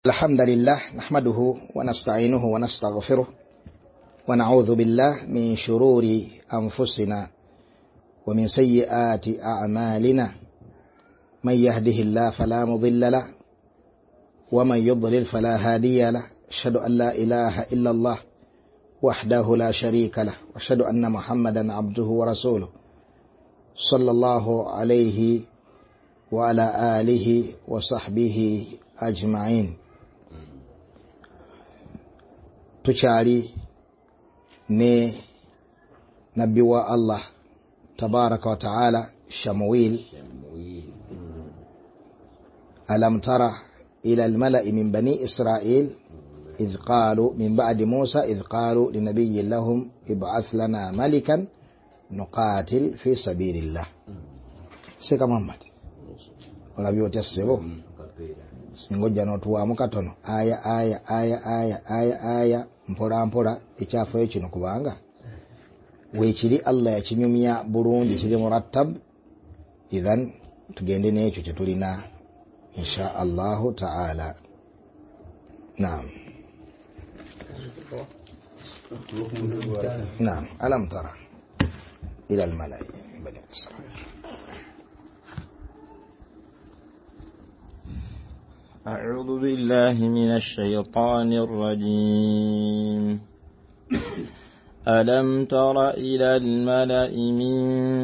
الحمد لله نحمده ونستعينه ونستغفره ونعوذ بالله من شرور أنفسنا ومن سيئات أعمالنا من يهده الله فلا مضل له ومن يضلل فلا هادي له أشهد أن لا إله إلا الله وحده لا شريك له وأشهد أن محمدا عبده ورسوله صلى الله عليه وعلى آله وصحبه أجمعين. tuchali ne nabi wa Allah tabaraka wa ta'ala Shamuil alam tara ila al-mala'i min bani Isra'il idh qalu min ba'di Musa idh qalu li nabiyyin lahum ib'ath lana malikan nuqatil fi sabilillah. Seka Muhammad wala byote sebo singoja notuwa mukatono aya mpola mpola ekyafa ekino kubanga wekiri Allah yakinyumya bulungi kiri murattab. Idhan tugende n'ekyo kye tulina insha Allah ta'ala. Naam. Naam, alam tara ila al-mala'i bani Israil. أعوذ بالله من الشيطان الرجيم. ألم تر إلى الملأ من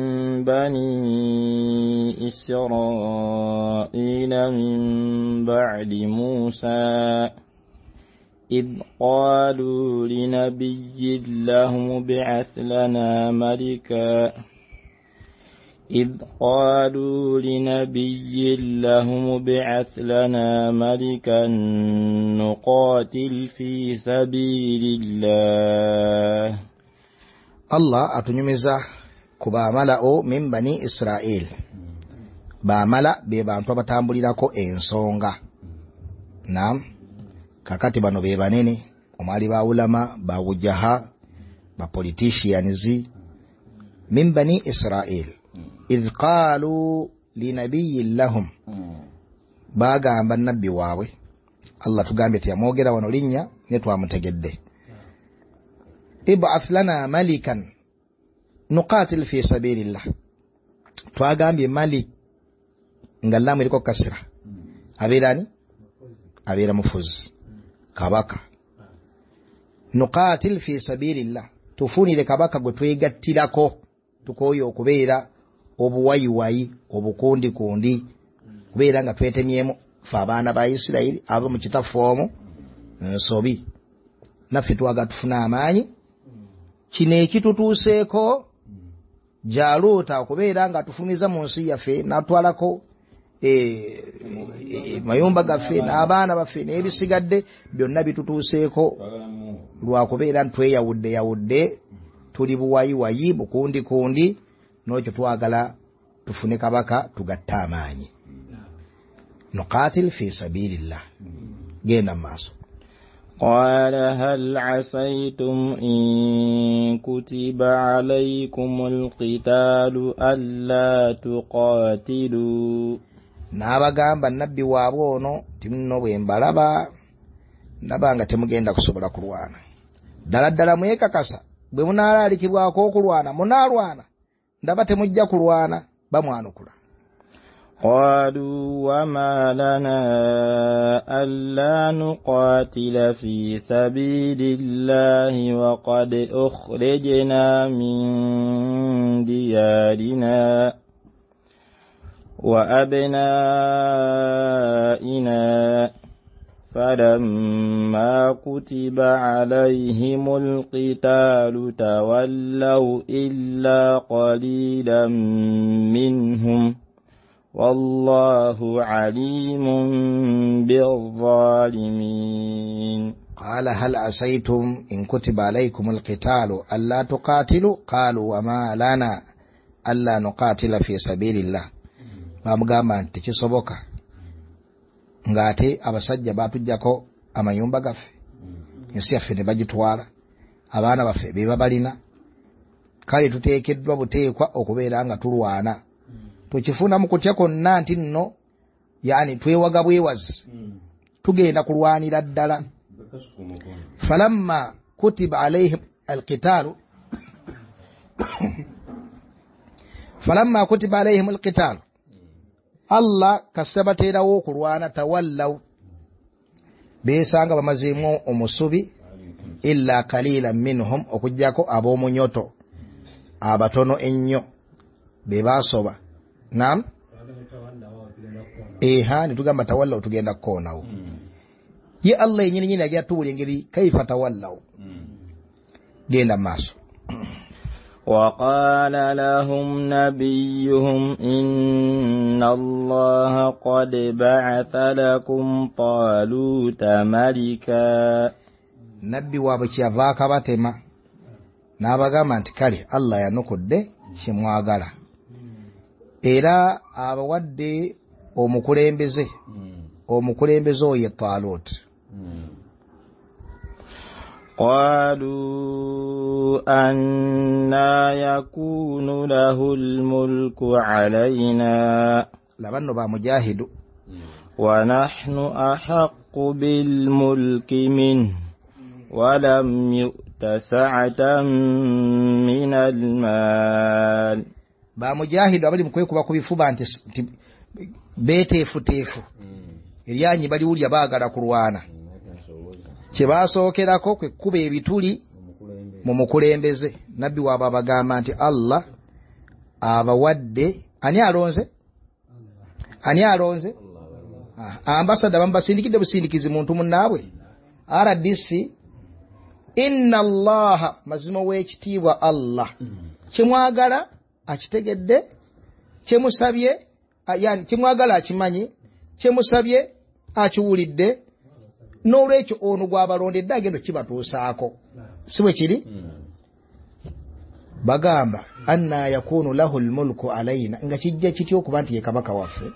بني إسرائيل من بعد موسى إذ قالوا لنبي له ابعث لنا ملكا نقاتل في سبيل الله. Allah atunyumiza kuba malao min bani Israel. Ba mala be bantu abatambulirako ensonga. Naam. Kakati bano be banene omali ba ulama ba wujaha ba politicians min bani Israel. إذ قالوا لنبي لهم bagamba nabbi waabwe Allah tugambye tiyamwogera wano linnya ne twamutegedde ib'ath lana malikan nuqatil fi sabilillah. Twagambye malik nga lamu liko kasira abeerani abeera mufuzi kabaka. Nuqatil fi sabilillah tufunire kabaka gwe twegattirako tukoyo okubeera obuwayiwayi obukundi kundi kubeera nga twetemyemu fe abaana ba Isirayiri abo mu kitafoomu nsobi naffe twaga tufuna amaanyi. Kino ekitutuuseeko Jaaluuta okubeera nga tufumiza mu nsi yaffe n'atwalako mayumba gaffe n'abaana baffe n'ebisigadde byonna bitutuuseeko lwakubeera ntweyawudde tuli buwayiwayi bukundi kundi n'ekyo twagala tufune kabaka tugatte amaanyi. Nuqatil fi sabilillah. Genda maaso. قال هل عسيتم إن كتب عليكم القتال ألا تقاتلوا. N'abagamba nabbi waabwe ono tinno bwe mbalaba ndaba nga temugenda kusobola kulwana. Ddala ddala mwekakasa bwe munaalaalikibwako okulwana munaalwana ndaba temujja kulwana bamwanukula. قالوا وما لنا ألا نقاتل في سبيل الله وقد أخرجنا من ديارنا وأبنائنا فلما كتب عليهم القتال تولوا إلا قليلا منهم والله عليم بالظالمين. قال هل عسيتم إن كتب عليكم القتال ألا تقاتلوا قالوا وما لنا ألا نقاتل في سبيل الله. bamugamba nti kisoboka ngate abasajja batujjako amayumba gaffe ensi yaffe ne bagitwala abaana baffe be babalina kale tuteekeddwa buteekwa okubeera nga tulwana tukifuna mu kutya konna nti nno yani twewaga bwewazi tugenda kulwanira ddala. Falamma kutiba alayhim alqitaalu falamma kutiba alayhim alqitaalu Allah kasabateerawo okulwana tawallaw beesanga bamazeemu omusubi illa qalilan minhum okujjako ab'omunyoto abatono ennyo be baasoba. Naam, nitugamba tawallaw tugenda kukoonawo. Ye Allah yennyini ajja tuwulira engeri kaifa tawallaw. Genda maaso. وقال لهم نبيهم إن الله قد بعث لكم طالوت ملكا. Nabbi waabwe kyava akabatema n'abagamba nti kale Allah yanukudde kimwagala era abawadde omukulembeze oyo Talut. قالوا أنا يكون له الملك علينا. Labanno ba mujahidu. ونحن أحق بالملك منه ولم يؤت سعة من المال. Ba mujahidu abali mukwekuba ku bifuba nti beeteefuteefu eryanyi baliwulya baagala kulwana. Kye baasookerako kwe kuba ebituli mu mukulembeze. Nabbi waabwe abagamba nti Allah abawadde ani alonze ambasada bambasindikidde busindikizi muntu munnaabwe RDC. Inna Allaha mazima w'ekitiibwa Allah kimwagala akitegedde kyemusabye yani kimwagala akimanyi kyemusabye akiwulidde n'olwekyo ono gwabalondedde agenda kibatuusaako si bwe kiri. Bagamba anna yakunu lahu almulku alayna nga kijja kityo okuba nti ye kabaka waffe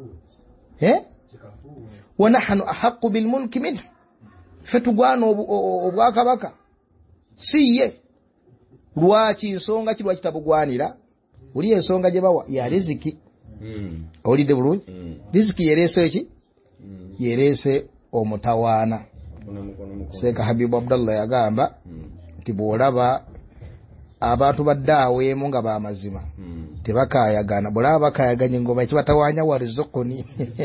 wa nahnu ahaqqu bilmulki minhu ffe tugwana obwakabaka si ye. Lwaki nsonga ki lwaki tabugwanira? Oli ensonga gye bawa ya riziki. Olidde bulungi riziki yereese ki? Yereese omutawaana. Seeka Habibu Abdallah yagamba nti bw'olaba abantu baddaaweemu nga b'amazima tebakaayagana. Bw'olaba bakaayaganya engoma ekibatawaanya warizukuni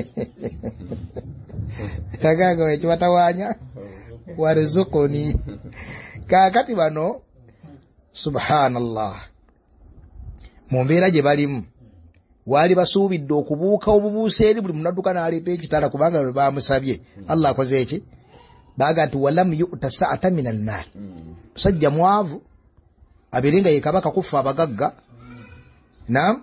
yagamba ekibatawaanya warizukuni. Kaakati bano subhanallah mu mbeera gye balimu waali basuubidde okubuuka obubuusa eri buli munadduka n'aleeta ekitala kubanga bwe baamusabye. Allah akoze eki? Baaga nti walam yu'ta sa'atan min al-maal. Musajja mwavu abeere nga ye kabaka kufa abagagga. Naam.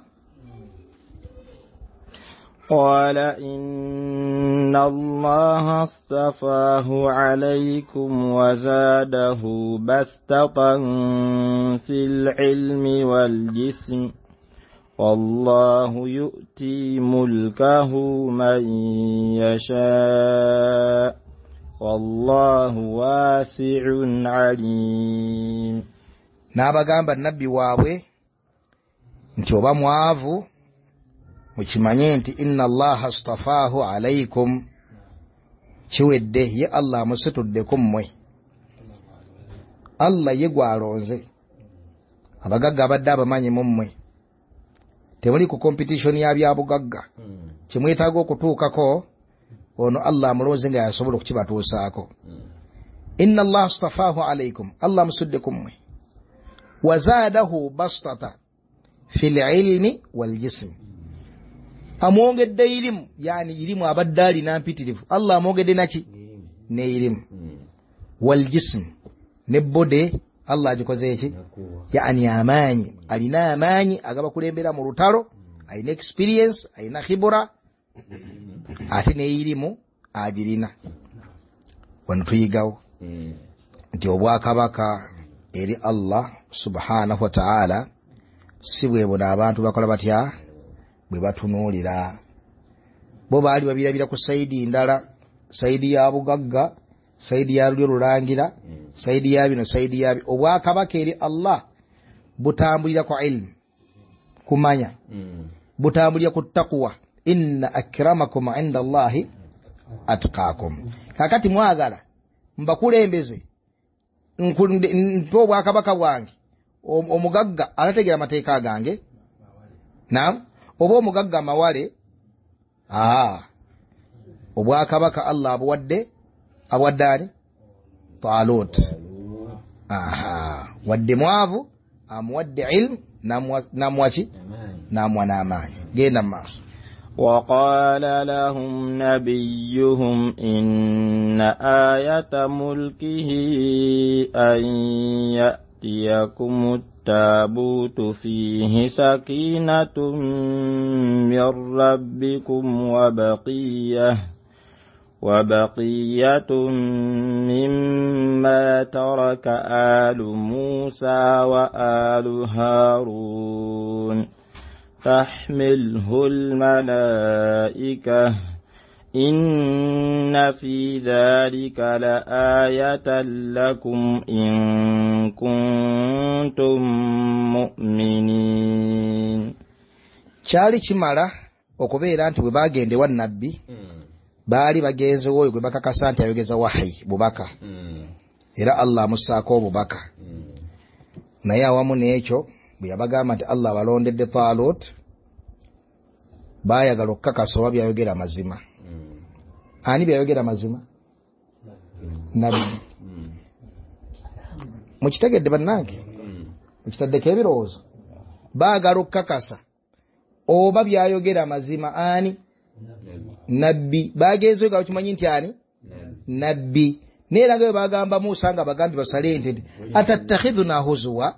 قال إن الله اصطفاه عليكم وزاده بسطة في العلم والجسم والله يؤتي ملكه من يشاء والله واسع عليم. N'abagamba nabbi waabwe nti oba mwavu mukimanye nti inna Allaha astafaahu alaykum kiwedde ye Allah amusituddeku mmwe. Allah ye gwalonze abagagga abadde abamanyi mu mmwe. Temuli ku competition ya byabugagga kimwetaaga okutuukako ono Allah amulonze nga yasobola okukibatuusaako. Inna Allaha astafaahu alaykum Allah amusuddeku mmwe. Wazaadahu bastata fil ilmi wal jism. Amwongedde ilimu yani ilimu abadde alina mpitirivu. Allah amwongedde naki? Ne ilimu. Wal jism ne bode Allah agikoze eki? Yani amaanyi. Alina amaanyi agaba kulembera mu lutalo, alina experience, alina khibura, ate ne ilimu agirina. Wano tuyigawo nti obwakabaka eri Allah subhanahu wa ta'ala si bwe bona abantu bakola batya bwe batunuulira. Bo baali babirabira ku saidi ndala, saidi ya bugagga, saidi ya lulyo lulangira, saidi ya bino, saidi ya bino. Obwakabaka eri Allah butambulira ku ilmu, kumanya, butambulira ku taqwa. Inna akramakum inda Allahi atqakum. Kakati mwagala mbakulembeze mpe obwakabaka bwange, omugagga alategera amateeka gange, naam, oba omugagga amawale, obwakabaka Allah abuwadde ani? Talut. Wadde mwavu amuwadde ilmu namwaki namwa n'amaanyi. Genda maaso. وقال لهم نبيهم إن آية ملكه أن يأتيكم التابوت فيه سكينة من ربكم وبقية مما ترك آل موسى وآل هارون تحمله الملائكة إن في ذلك لآية لكم إن كنتم مؤمنين. Kyali kimala okubeera nti bwe bagende wa nabbi baali bagenze oyo gwe bakakasa nti ayogeza wahayi bubaka, era Allah amussaako obubaka. Naye awamu n'ekyo bwe yabagamba nti Allah abalondedde Talut, baayagala okukakasa oba byayogera mazima. Ani byayogera mazima? Nabbi. Mukitegedde bannange? Mukitaddeko ebirowoozo? Baagala okukakasa oba byayogera mazima ani? Nabbi. Bagenze nga bakimanyi nti ani? Nabbi. Neera nga bwe bagamba Musa nga bagambi basale ente, atattakhidhuna huzwa,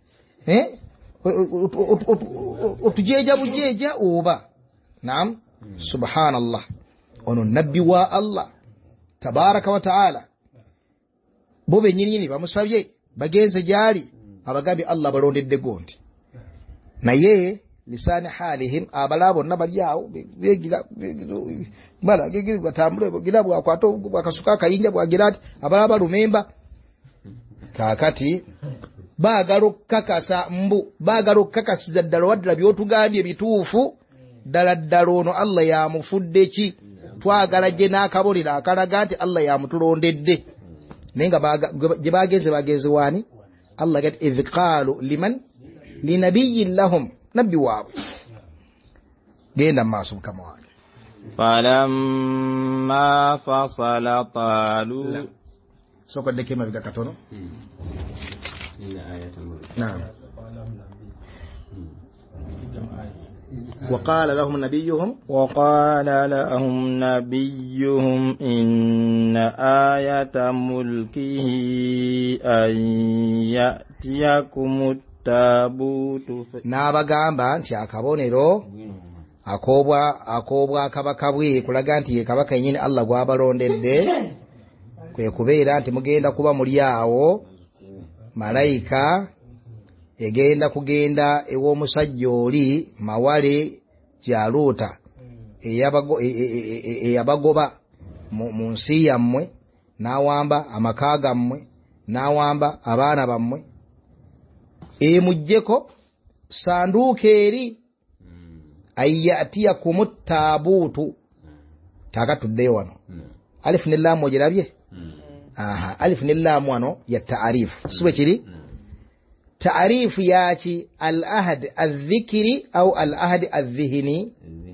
otujeja bujeja oba. Naam, subhanallah. Ono nabbi wa Allah tabaraka wa taala, bo bennyini bamusabye bagenze gyali abagambi Allah balondedde gondi. Naye lisani halihim abala bonna bali awo bala gegiri batambule gira bwakwato bwakasuka kayinja bwagira ati abala balumemba. Kakati baagala kakasa mbu baagala kakasiza ddala waddala byotugambye bituufu ddala ddala ono Allah yamufudde ki, twagala gye n'akabonera akalaga nti Allah yamutulondedde. Naye nga gye bagenze waani? Allah gati idh qaalu liman linabiyyin lahum, nabbi waabwe. Genda maaso mukama wange. falamma fasala Talut. Sokoddeko emabega katono. Naam. وقال لهم نبيهم إن آية ملكه أن يأتيكم التابوت. N'abagamba nti akabonero akoobwa akabaka bwe kulaga nti ye kabaka yennyini Allah gwabalondedde, kwe kubeera nti mugenda kuba muli awo malayika egenda kugenda ew'omusajja oli mawale Jaluta eyabagoba mu nsi yammwe, n'awamba amaka gammwe, n'awamba abaana bammwe, emujjeko sanduuka eri ayatiyakumu taabuutu. Takatuddeyo wano alif ne laamu ogirabye? Alif ne laamu wano ya taarifu, sibe kiri تعريف ياتي الأهد الذكري أو الأهد الذهني.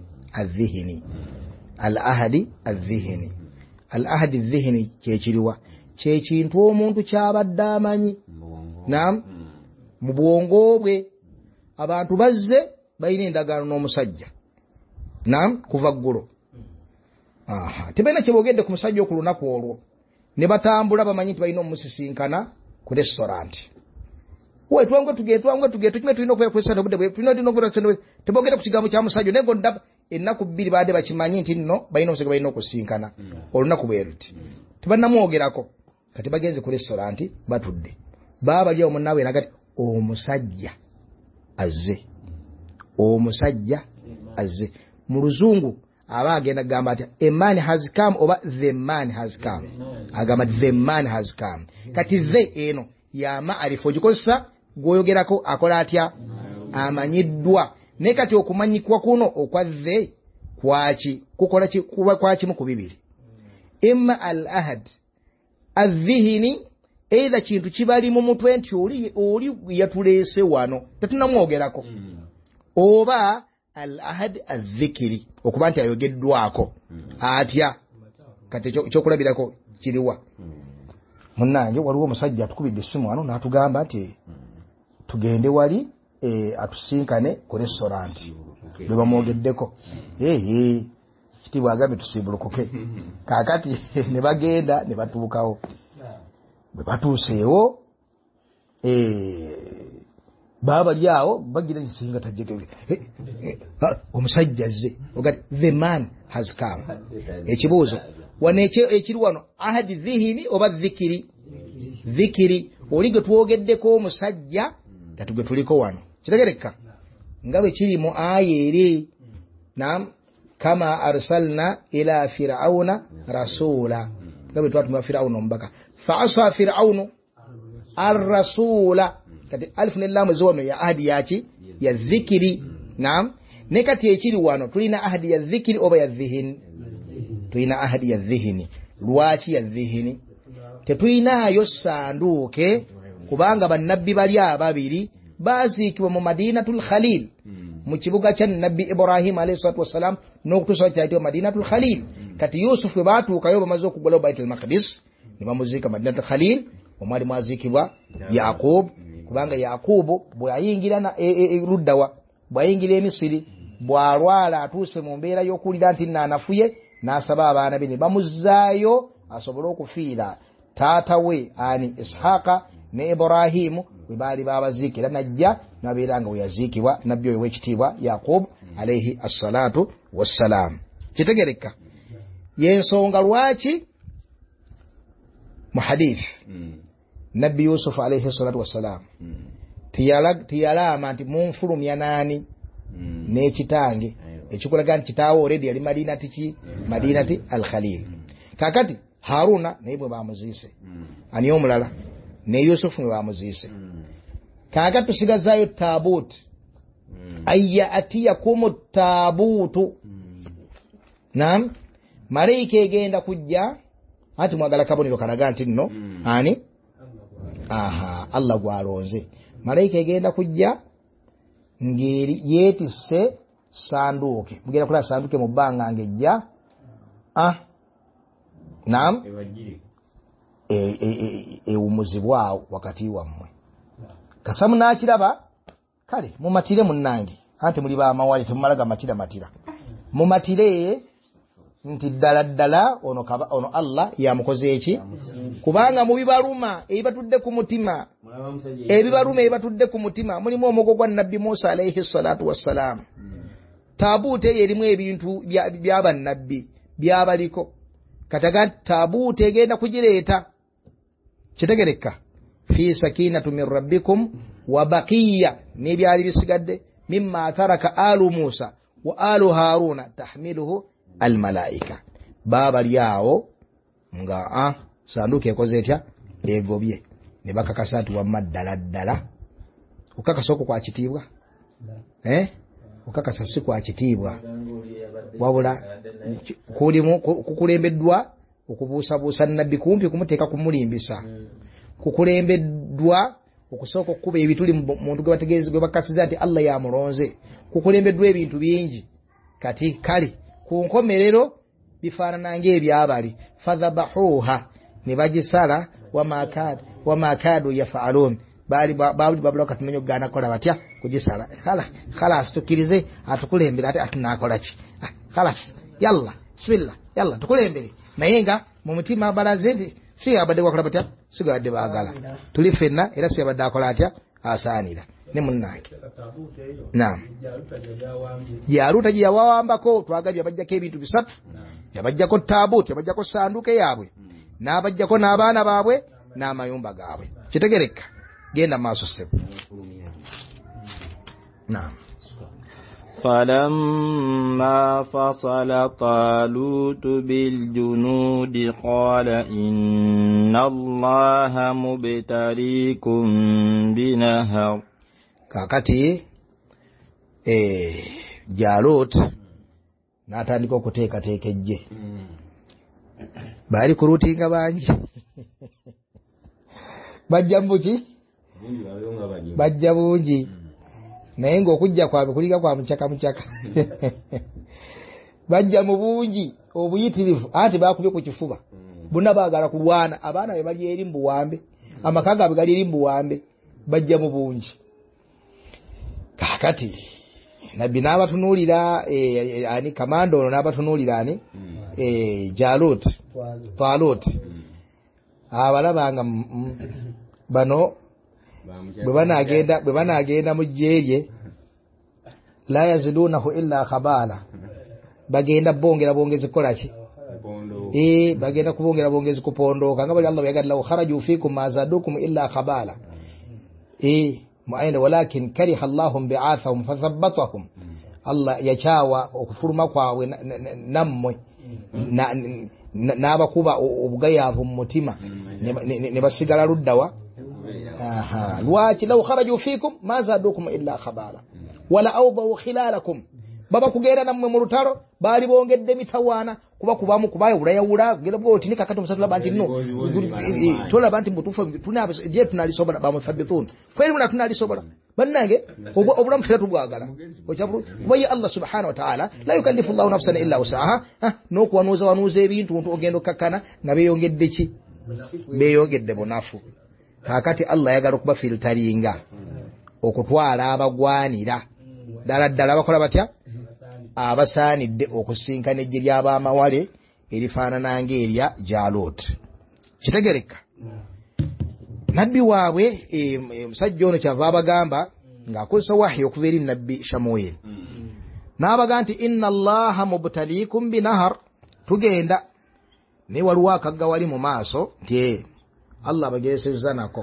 الأهد الذهني كيكيروا كيkintu omuntu kyabadde amanyi. Naam, mu bwongo bwe abantu bazze balina endagaano n'omusajja. Naam, kuva ggulo. Tebalina kyebogedde ku musajja ku lunaku olwo, ne batambula bamanyi nti balina omusisinkana ku restaurant. Uwe tuangwe tuge tukime tulina okwekwesana obudde bwe tulina okwekwesana tebogera ku kigambo kya musajja nego ndaba ennaku bbiri baade bakimanyi nti nno balina omusajja balina okusinkana olunaku bwe luti. Tebannamwogerako kati bagenze ku restaurant batudde baba lya omunaawe nagati omusajja azze mu luzungu aba agenda gamba ati a man has come oba the man has come, agamba the man has come. Kati the eno ya maarifu gikozesa gwoyogerako akola atya amanyiddwa. Ne kati okumanyikwa kuno okwa the kwaki kukola ki kuba kwaki mu kubibiri. imma al ahad adh-dhihni either kintu kibali mu mutwe nti oli yatulese wano tetunamwogerako oba al ahad adh-dhikri okuba nti ayogeddwako atya kati ekyokulabirako kiriwa munnange waliwo omusajja atukubidde essimu wano n'atugamba nti tugende wali atusinkane ku restaurant bwe bamwogeddeko kitiibwa agambye tusimbulukuke kaakati ne bagenda ne batuukawo bwe batuuseewo baba bali awo bagira nsinga tajjegere omusajja azze ogati the man has come ekibuuzo wano ekiri wano ahadi dhihini oba dhikiri oli gwe twogeddeko omusajja gwe tuliko wano kitegereka nga bwe kiri mu aya eri nam kama arsalna ila firauna rasula nga bwe twatuma firauna omubaka fa asa firaunu ar-rasula kati alif ne lam zono ya ahadi yaki ya dhikiri nam ne kati ekiri wano tulina ahadi ya dhikiri oba ya dhihini tulina ahadi ya dhihini lwaki ya dhihini tetulinayo sanduuke kubanga bannabbi bali ababiri baziikibwa mu Madinatul Khalil mu kibuga kya Nabbi Ibrahim alayhi salatu wassalam n'okutuusa kyayitibwa Madinatul Khalil kati Yusufu baatuukayo bamaze okugula Baitul Maqdis ne bamuziika Madinatul Khalil omwali mwaziikibwa Yaqub kubanga Yaqubu bw'ayingira luddawa bw'ayingira Emisiri bw'alwala atuuse mu mbeera y'okuwulira nti naanafuye n'asaba abaana be ne bamuzzaayo asobole okufiira taata we ani Ishaqa ne Ibrahimu we baali babaziikira najja nabeera nga we yaziikibwa nabbi oyo w'ekitiibwa Yaqub alayhi assalatu wassalaam kitegereka yensonga lwaki mu hadith nabbi Yusuf alayhi assalatu wassalaam tiyalama nti munfulumya naani n'ekitange ekikulaga nti kitaawo already yali Madinati al-Khalil kakati Haruna naye bwe bamuziise ani omulala ne Yusufu bwe bamuziise kakati tusigazaayo taabut ayya atiyakum taabutu nam malaika egenda kujja ati mwagala kabonero kalaga nti nno ani Allah gwalonze malaika egenda kujja ngeri yetisse sanduuke mugenda kula sanduuke mu bbanga ngejja nam ewumuzibwawo wakati wammwe kasamu n'akiraba kale mumatire munnange anti muli bamawali temumalaga matira mumatire nti ddala ono Allah yamukoze eki kubanga mubibaluma ebibatudde ku mutima mulimu omugo gwa Nabbi Musa alayhi salatu wassalaam taabute erimu ebintu by'abannabbi byabaliko kataga taabute egenda kugireeta kitegereka fi sakinatu min rabbikum wa baqiya nebyali bisigadde mimma taraka alu Musa wa alu Haruna tahmiluhu almalaika baba lyawo nga sanduke ekoze etya egobye ne bakakasati wa maddala ukakasoko kwa kitiibwa ukakasa si kwa kitiibwa wabula kukulembeddwa okubuusabuusa nabbi kumpi kumuteeka kumulimbisa kukulembeddwa okusooka okukuba ebituli muntu gwe bategeeze gwe bakasiza nti Allah yamulonze kukulembeddwa ebintu bingi kati kale ku nkomerero bifaanana ng'ebyabali fadhabahuha ne bagisala wamakadu yafaalun baali babula katunenyo gana kola batya kugisala khalas tukirize atukulembera ate atunakola ki khalas yalla bismillah yalla tukulembere naye nga mu mutima balaze nti si abadde wakola batya sigadde baagala tuli fenna era si abadde akola atya asaanira ne munnange naam Yaluta gye yawambako twagabye abajjako ebintu bisatu yabajjako taabut yabajjako sanduuke yaabwe n'abajjako n'abaana baabwe n'amayumba gaabwe kitegereka genda maaso ssebo naam فلما فصل طالوت بالجنود قال إن الله مبتليكم بنهر kakati Jalut n'atandika okuteekateeka ejje bali kurutinga bangi bajja mbuki bajja bungi naye ng'okujja kwabwe kuliga kwa mucaka bajja mu bungi obuyitirivu anti bakubye ku kifuba bonna baagala kulwana abaana be bali eri mbuwambe amaka gaabwe gali eri mbuwambe bajja mu bungi kakati nabbi n'abatunuulira ani kamanda ono n'abatunuulira ani Talut abalabanga bano bwe banaagenda mu jjeerye la yazidunahu illa khabala bagenda bongezi kolaki bagenda kubongera bongezi kupondooka nga bali Allah yagadde law kharaju fikum ma zadukum illa khabala muayna walakin kariha Allahum bi'athahum fathabbatahum Allah yachawa okufuruma kwawe nammwe n'abakuba obugayavu mu mutima ne basigala luddawa lwaki law kharaju fikum ma zadukum illa khabala wala awdahu khilalakum baba kugenda nammwe mu lutalo bali bongedde mitawana kuba kubamu kubayo ulayawula kugenda bwo tinika kati musatula banti no tola banti mutufu tunabe je tunalisobola ba muthabbitun kweli muna tunalisobola bannange obulamu fera tubwagala ochabu wayi Allah subhanahu wa ta'ala la yukallifu Allah nafsan illa wusaha no kuwanuza ebintu ogendo kakana nabe yongedde ki beyongedde bonafu kakati Allah yagala kuba filteringa okutwala abagwanira dala bakola batya abasaanidde okusinkana ejje ly'abamawale erifaanana ng'erya Jalut kitegereka nabbi waabwe musajja ono kyava abagamba ng'akozesa wahyi okuva eri nabbi Shamuel n'abaga nti inna Allaha mubtaliikum binahar tugenda naye waliwo akagga wali mu maaso nti Allah abageesezza nako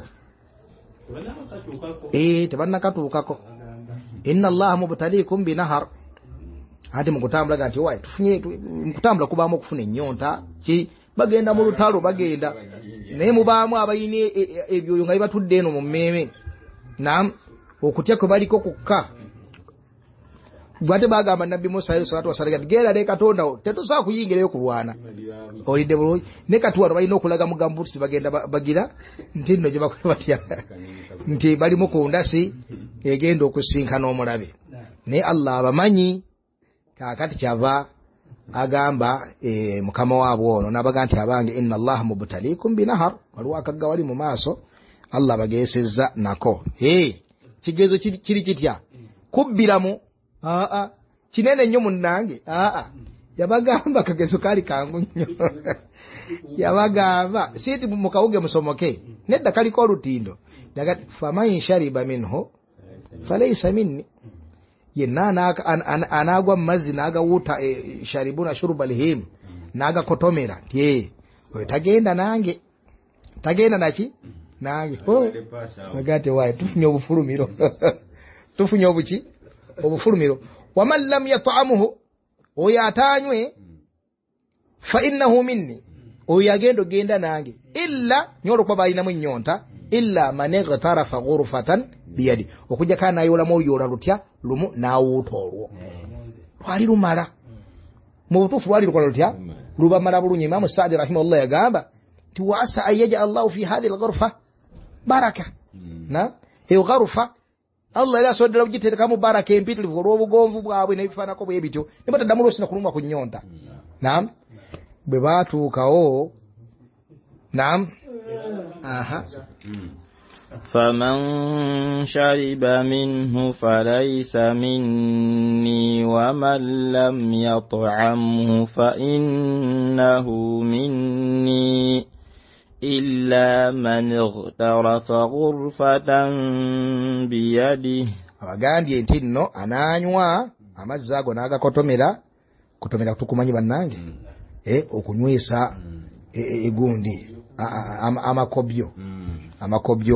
tebannakatuukako inna Allaha mubtaliikum binahar ate mukutambula nti wayi tufunye mukutambula kubaamu okufuna ennyonta ki bagenda mu lutalo bagenda naye mubaamu abayine ebyoyo nga bibatudde eno mu mmeeme naam okutya kwe baliko kukka bwate bagamba nabbi Musa alayhi salatu wasallam gera ne Katonda tetusobola kuyingirayo kulwana olidde bulungi ne katuwano balina okulaga mugambusi bagenda bagira nti nno gye bakola batya nti bali mu kundasi egenda okusinkana omulabe naye Allah abamanyi kakati kyava agamba mukama waabwe ono n'abaga nti abange inna Allaha mubtaliikum binahar waliwo akagga wali mu maaso Allah bageesezza nako kigezo kiri kitya kubbiramu kinene nnyo munnange yabagamba kagezo kali kangu nnyo yabagamba siiti mukawuge musomoke nedda kaliko olutindo daga faman shariba minhu falaysa minni yenna anagwa mazzi nagawuta sharibuna shurbal him nagakotomera nti oyo tagenda nange tagenda naki nange bagate wayi tufunye obufulumiro tufunye obuki obufulumiro waman lam yat'amuhu oyo atanywe fa innahu minni oyo agenda genda nange illa nyolo kwa balinamu nyonta illa man ightarafa ghurfatan biyadi okujja kana ayola mu yola lutya lumu nawuto olwo twali lumala mu butufu wali lukola lutya luba mala bulunyi Imam Sa'di rahimahullah yagamba ti wasa ayaja Allah fi hadhihi al-ghurfa baraka na hiyo ghurfa Allah ila sodera ujiteka mu baraka empitilivu olw'obugonvu bwabwe nebifanako bwe bityo nebata damulo sina kulumwa kunyonta naam bwe batuukawo naam فمن شرب منه فليس مني ومن لم يطعمه فإنه مني إلا من اغترف غرفة بيده abagambye nti nno ananywa amazzi ago n'agakotomera kutomera tukumanyi bannange okunywesa egundi amakobyo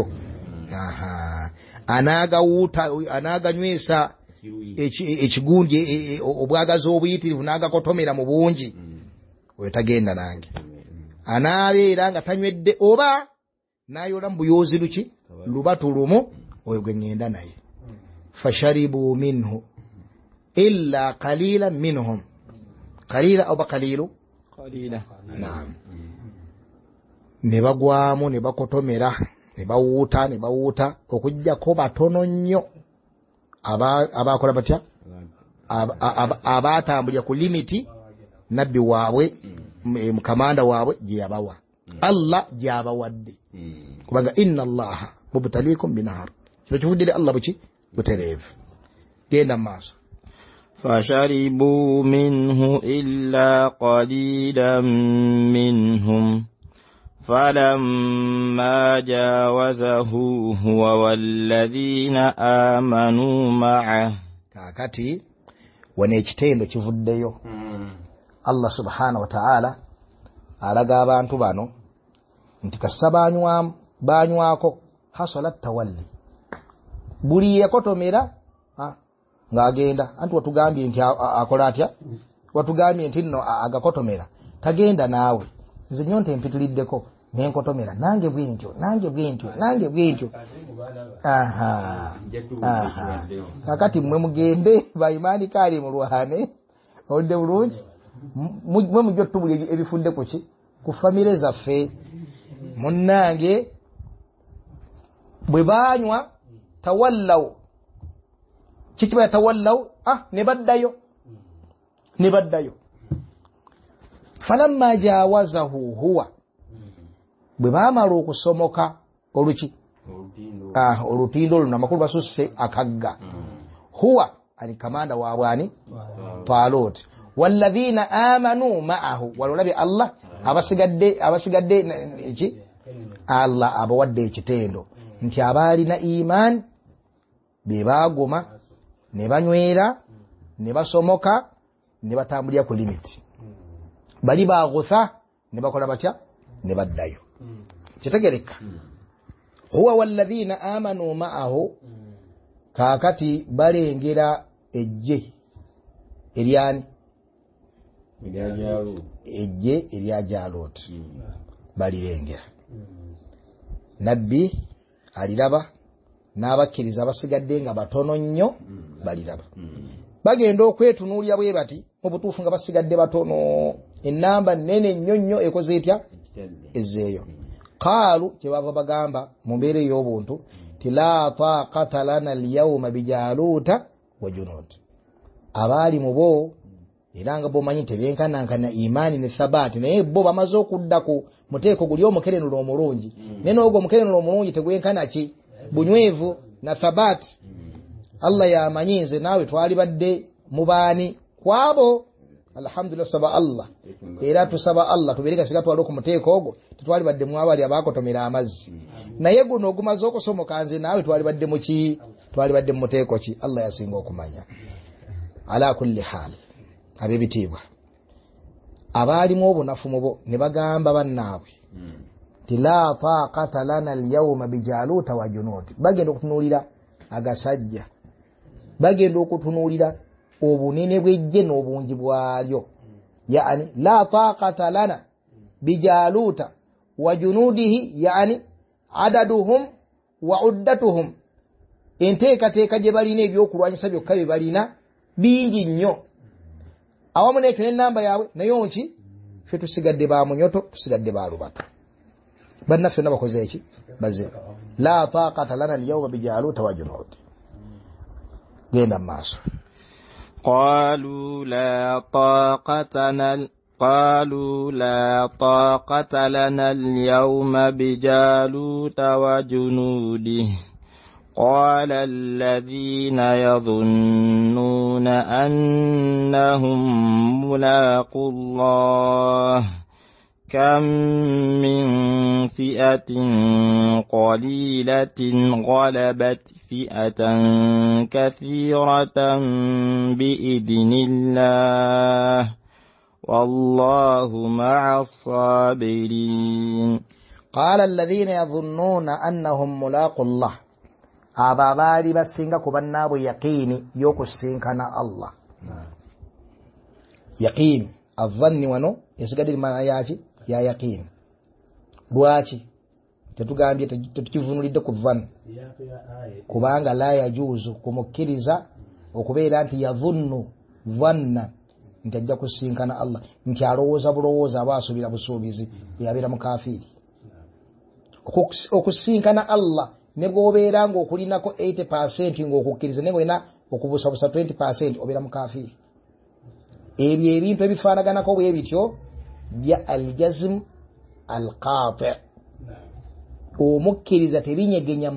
anagawuta anaganywesa ekigundi obwagazi obuyitirivu n'agakotomera mu bungi oyo tagenda nange anaabeera nga tanywedde oba nayola mu buyoozi luki lubatu lumu oyo gwe ngenda naye fasharibu minhu illa qalilan minhum qalila oba qalilu naam ne bagwamu ne bakotomera ne bawuuta okujjako batono nnyo abakola batya abatambulira ku limiti nabbi waabwe mukamanda waabwe gye yabawa Allah gyabawadde kubanga inna allaha mubtaliikum binahar kino kivuddire Allah butereevu genda maaso فشربوا منه إلا قليلا منهم فلما جاوزه هو والذين آمنوا معه kakati wane ekitendo kivuddeyo Allah subhanahu wa ta'ala alaga abantu bano nti kasabanywa banywako hasalat tawalli buli yakotomera ngagenda anti watugambye nti akola atya watugambye nti nno agakotomera tagenda naawe nze nyonte empitiliddeko nenkotomera nange bwintyo kakati mmwe mugende bayimani kali mulwane olde bulungi mwe mujjo tubuli ebifudde kuki ku famire zaffe munnange bwe banywa tawallaw kikiba tawallaw ne baddayo falamma jawazahu huwa bwe baamala okusomoka oluki olutindo luno amakulu basusse akagga huwa ali kamanda waabwani Talut walladhina amanu ma'ahu walolabi Allah abasigadde eki Allah abawadde ekitendo nti abalina iman be bagoma ne banywera ne basomoka ne batambulira ku limiti bali bagutha ne bakola batya ne baddayo kitegereka huwa walladhina amanu ma'ahu kakati balengera ejje eryani ejje erya Jalut balirengera nabbi aliraba n'abakkiriza abasigadde nga batono nnyo baliraba bagenda okwetunuulira bwe bati mu butuufu nga basigadde batono enamba nene nnyo ekoze etya ezzeeyo qaalu kyebava bagamba mu mbeera ey'obuntu ti la taqata lana alyawma bijaluuta wa junud abaali mu bo era nga bomanyi tebyenkanankana imaani ne thabaati naye bo bamaze okudda ku muteeko guli omukerenula omulungi naye n'ogwo omukerenula omulungi tegwenkana ki bunywevu na thabaati Allah yamanyi nze naawe twali badde mu baani kwabo alhamdulillah saba Allah era tusaba Allah tubereka siga twali ku muteeko ogwo tetwali badde mu abali abakotomera amazzi naye guno ogumaze okusomoka nze naawe twali badde mu ki twali badde mu muteeko ki Allah yasinga okumanya ala kulli hal abebitiibwa abaalimu obunafu mubo ne bagamba bannaabwe ti la taqata lana alyawma bijaluuta wa junud bagenda okutunuulira agasajja bagenda okutunuulira obunene bw'ejje n'obungi bwalyo yani la taqata lana bijaluuta wa junudihi yani adaduhum wa uddatuhum enteekateeka gye balina ebyokulwanyisa byokka bye balina bingi nnyo awamu n'ekyo n'ennamba yaabwe naye onki ffe tusigadde ba munyoto tusigadde ba lubato bannaffe fenna bakoze eki bazze la taqata lana alyawma bijaluuta wa junud genda maaso قالوا لا طاقة لنا اليوم بجالوت وجنوده قال الذين يظنون أنهم ملاقو الله كم من فئة قليلة غلبت فئة كثيرة بإذن الله والله مع الصابرين قال الذين يظنون أنهم ملاقو الله ababali basinga kubannaabo yaqini yokusinkana Allah yaqini adhanni wano esigadde maana yaki ya yaqini lwaki tetugambye tetukivunulidde ku dhanni kubanga la yajuzu kumukkiriza okubeera nti yadhunnu dhanna nti ajja kusinkana Allah nti alowooza bulowooza aba asuubira busuubizi yabeera mukafiri. Okusinkana Allah ne bw'obeera ng'okulinako 80% ng'okukkiriza ne bwena okubusabusa 20% obeera mukafiri. Ebyo ebintu ebifaanaganako bwe bityo bya aljazm alqati'. Omukkiriza tebinyegenya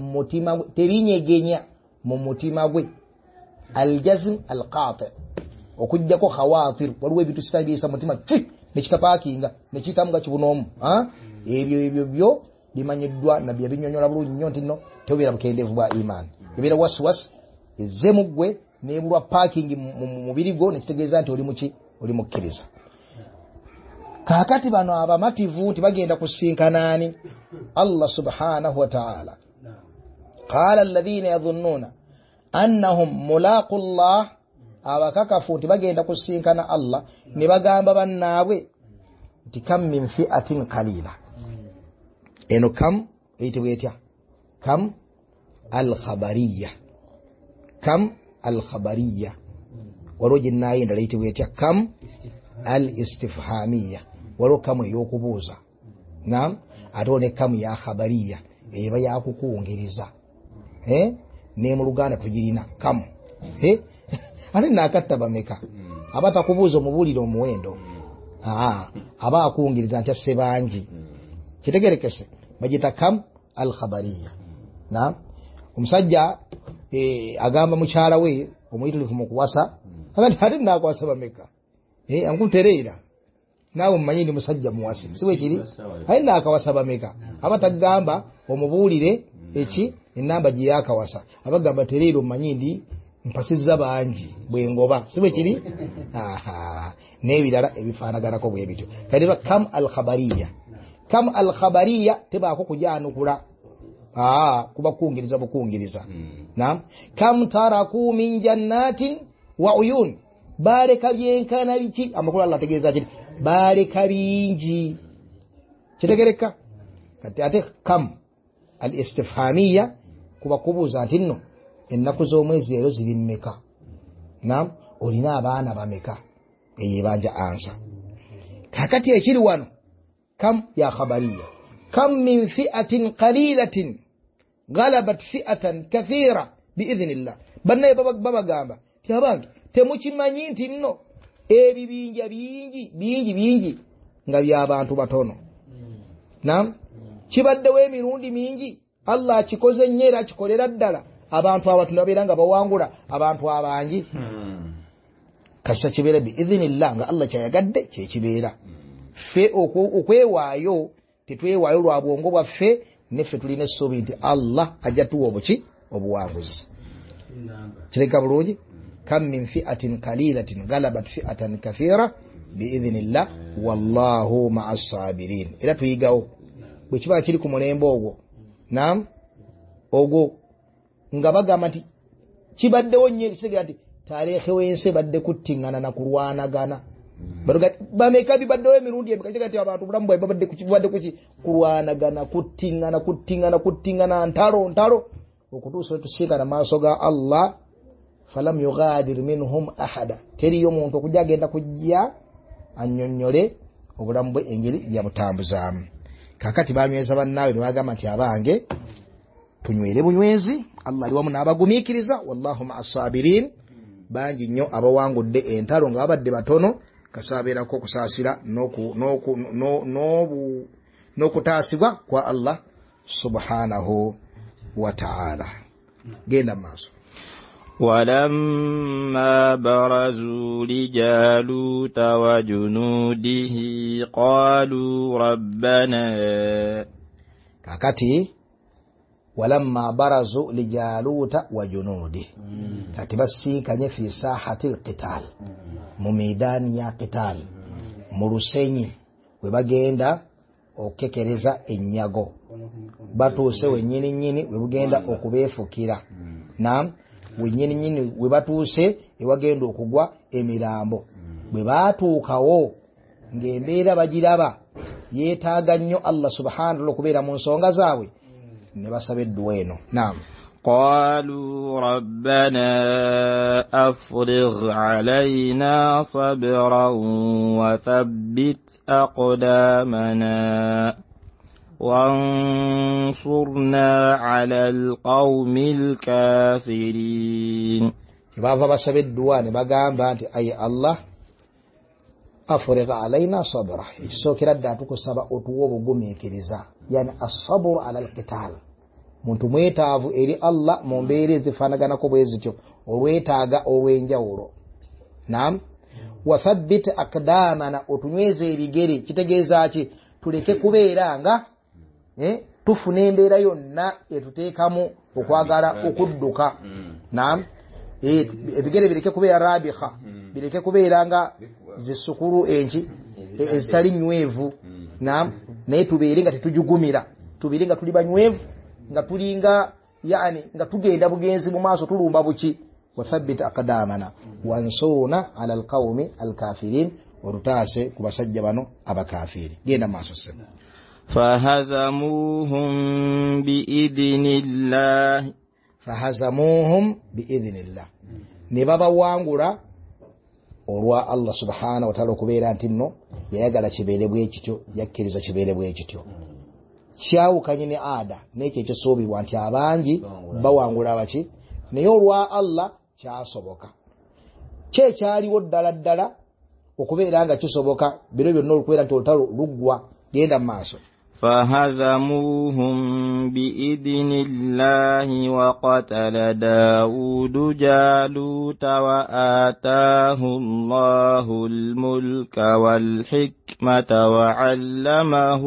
mu mutima gwe. Aljazm alqati' okujjako khawatir waliwo ebintu sitabiisa mutima nekitapaakinga nekitamuga kibunoomu. Ebyo byo bimanyiddwa nabbi yabinyonyola bulungi nnyo nti nno tebeera bukendeevu bwa imaani. Ebeera waswas ezze mu ggwe n'ebulwa parking mu mubiri gwo nekitegeeza nti oli muki oli mukkiriza. Kaakati bano abamativu nti bagenda kusinkanaani Allah subhanahu wa ta'ala. Qala alladhina yadhunnuna annahum mulaqu Allah, abakakafu nti bagenda kusinkana Allah ne bagamba bannaabwe nti kam min fi'atin qalila. Eno kam eyitibwa etya? Kam al-khabariya. Kam al-khabariya. Waliwo gye nnaayendala eyitibwa etya? Kam al-istifhamiya. Waliwo kamu ey'okubuuza. Naam. Ate ne kamu ya khabariya eba yakukuwungiriza. Ne mu Luganda tugirina kamu. Ate naakatta bameka abatakubuuza omubuulire omuwendo. Aba akuwungiriza nti asse bangi. Kitegerekese bagita kam al-khabariya. Naam. Omusajja agamba mukyala we omuyitirivu mu kuwasa agati ate naakwasa bameka. Ankutereera naawe mmanyi ndi musajja muwasi siwe kiri ate naakawasa bameka. Abatagamba omubuulire eki enamba gye yakawasa abagamba tereera omanyi ndi mpasizza bangi bwengoba siwe kiri. N'ebirala ebifaanaganako bwe bityo. Kale kam al-khabariya. Kam al-khabariya tebaako kujanukula. Kuba kungiriza bukungiriza. Naam. Kam taraku min jannatin wa uyun. Bareka byenkana biki amakulu Allah ategeeza kiti bareka bingi. Kitegereka kati ate kam al-istifhamiya kuba kubuuza nti nno ennaku z'omwezi leero ziri mmeka. Naam. Olina abaana bameka eyebanja ansa. Kakati ekiri wano kam ya khabariya. Kam min fi'atin qalilatin ghalabat fi'atan kathira biidhnillah. Bannaye babagamba tiabange temukimanyi nti nno ebibinja bingi nga by'abantu batono. Naam. Kibaddewo emirundi mingi Allah akikoze nnyo era akikolera ddala abantu abatunda beera nga bawangula abantu abangi. Kasa kibeera biidhnillah nga Allah kyayagadde kyekibeera. Ffe okwewaayo tetwewaayo lwa bwongo bwaffe neffe tulina essuubi nti Allah ajja tuwa obuki obuwanguzi. Kireka bulungi. Kam min fi'atin qalilatin ghalabat fi'atan kathira biidhnillah wallahu ma'as sabirin. Era tuyigawo bwe kiba kiri ku mulembe ogwo. Naam. Ogwo nga bagamba nti kibaddewo nnyo kitegeera nti tarehe w'ensi badde kuttingana na kulwanagana. Bameka bibaddewo emirundi emeka kitegeera nti abantu bulamu bwabwe babadde kuki kulwanagana kuttingana ntalo okutuusa tusinkana maaso ga Allah. Falam yughadir minhum ahada. Teriyo omuntu okujja agenda kujja annyonnyole obulamu bwe engeri yabutambuzaamu. Kakati banyweza bannaawe ne bagamba nti abange tunywere bunywezi Allah ali wamu n'abagumiikiriza wallahu ma'as sabirin. Bangi nnyo abawangudde entalo nga babadde batono kasaabeerako okusaasira n'okutaasibwa kwa Allah subhanahu wa ta'ala. Genda maaso. ولما برزوا لجالوت وجنوده قالوا ربنا. kakati walamma barazu lijaluta wa junudi. Kati basinkanye fi sahatil qital mu meedani ya qital mu lusenyi we bagenda okekereza enyago batuuse wennyini we bugenda okubeefukira. Naam. Wennyini we batuuse ewagenda okugwa emirambo. Bwe baatuukawo ng'embeera bagiraba yeetaaga nnyo Allah subhanahu okubeera mu nsonga zaabwe ne basaba edduwa eno. Naam. قالوا ربنا أفرغ علينا صبرا وثبت أقدامنا وانصرنا على القوم الكافرين. bava basaba edduwa ne bagamba nti ayi Allah afrigh alaina sabra, ekisookera ddala tukusaba otuwa obugumiikiriza, yani asabru ala alqital, muntu mwetaavu eri Allah mu mbeera ezifaanaganako bwe zityo, olwetaaga olw'enjawulo. Naam. Wathabbit aqdamana, otunyweza ebigere, kitegeeza ki? Tuleke kubeera nga tufuna embeera yonna etuteekamu okwagala okudduka. Naam. Ebigere bireke kubeera rabikha, bireke kubeera nga zisukulu enki ezitali nywevu. Naam. Naye tubeere nga tetujugumira, tubeere nga tuli banywevu, nga tulinga yani nga tugenda bugenzi mu maaso tulumba buki. Wathabbit aqdamana wansurna ala alqawmi alkafirin, olutaase ku basajja bano abakafiri. Genda maaso sema. فهزموهم بإذن الله ne babawangula olwa Allah subhanahu wa ta'ala okubeera nti nno yayagala kibeere bwekityo, yakkiriza kibeere bwekityo. Kyawukanye ne ada n'ekyo ekisuubirwa nti abangi bawangula baki, naye olwa Allah kyasoboka. Kyekyaliwo ddala ddala okubeera nga kisoboka biro byonna okubeera nti olutalo luggwa. Genda mu maaso. فهزموهم بإذن الله وقتل داود جالوت وآتاه الله الملك والحكمة وعلمه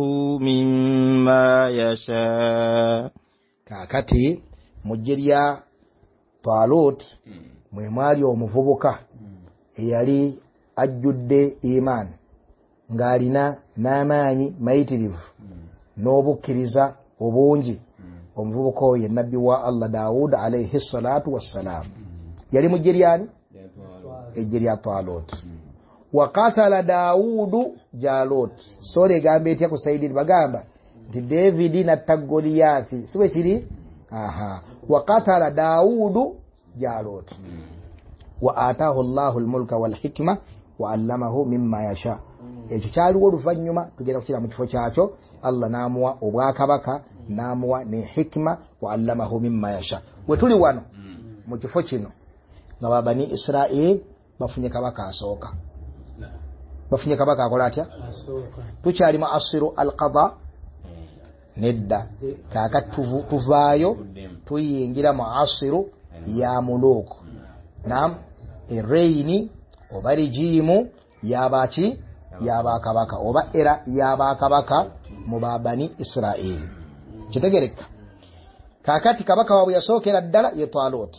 مما يشاء. Kakati mujirya Talut mwe mwali omuvubuka eyali ajjudde iman ng'alina n'amaanyi mayitirivu n'obukkiriza obungi. Omuvubuka oyo nabbi wa Allah Daawud alayhi salatu wassalam yali mu jjeryani? Ejje lya Talut. Wa qatala Daawudu Jalut. Sole egamba etya ku Saidi bagamba nti David natta Goliathi, si bwe kiri? Wa qatala Daawudu Jalut wa ataahu Allahu al-mulka wal hikma wa allamahu mimma yasha. Ekyo kyaliwo oluvannyuma, tugenda kukira mu kifo kyakyo. Allah n'amuwa obwakabaka, n'amuwa ne hikma, wa allamahu mimma yasha. Bwe tuli wano mu kifo kino nga babani Israel bafunye kabaka asooka. Bafunye kabaka akola atya? Tukyali mu asiru al-qada nedda. Kaakati tuvaayo tuyingira mu asiru ya muluku. Naam. Ereini oba regimu yabaki yabakabaka oba era yabakabaka mu babani Israel. Kitegereka. Kakati kabaka wabu yasookera ddala ye Talut.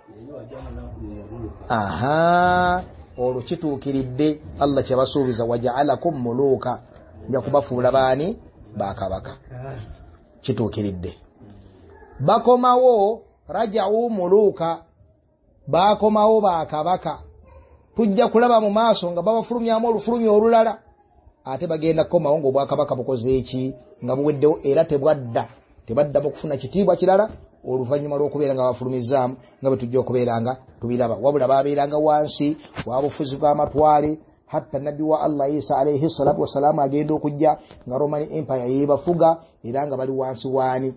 Olukituukiridde Allah kyabasuubiza waja'alakum muluka, nja kubafuula baani bakabaka. Kituukiridde. Bakomawo raja'u muluka, bakomawo bakabaka. Tujja kulaba mu maaso nga babafulumyamu olufulumya olulala, ate bagenda kukomawo ng'obwakabaka bukoze eki nga buweddewo era tebadda mu kufuna kitiibwa kirala oluvannyuma lw'okubeera nga bafulumizaamu nga bwe tujja okubeera nga tubiraba. Wabula babeeranga wansi wa bufuzi bw'amatwale, hatta nabbi wa Allah Isa alayhi salatu wassalaamu agenda okujja nga Roman Empire yebafuga era nga bali wansi waani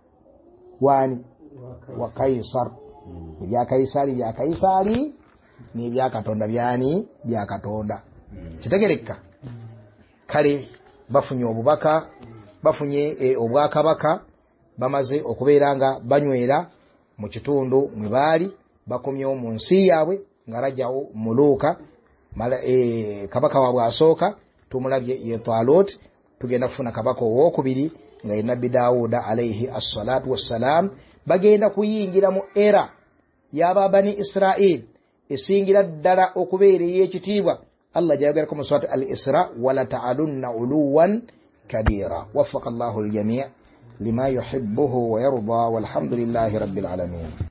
wa Kaisar. Ebya Kaisari bya Kaisari, n'ebya Katonda byani bya Katonda. Kitegereka. Kale bafunye obubaka, bafunye obwakabaka, bamaze okubeera nga banywera mu kitundu mwe baali, bakomyewo mu nsi yaabwe nga rajjawo muluka. Kabaka waabwe asooka tumulabye ye Talut. Tugenda kufuna kabaka owokubiri nga ye nabbi Daawuda alayhi assalatu wassalaam. Bagenda kuyingira mu era y'ababani Israel esingira ddala okubeera ey'ekitiibwa. Allah jayagalako mu surati al-Isra, wala ta'alunna uluwan kabira. Waffaqa Allahu al-jami' lima yuhibbuhu wa yarda, walhamdulillahi rabbil alamin.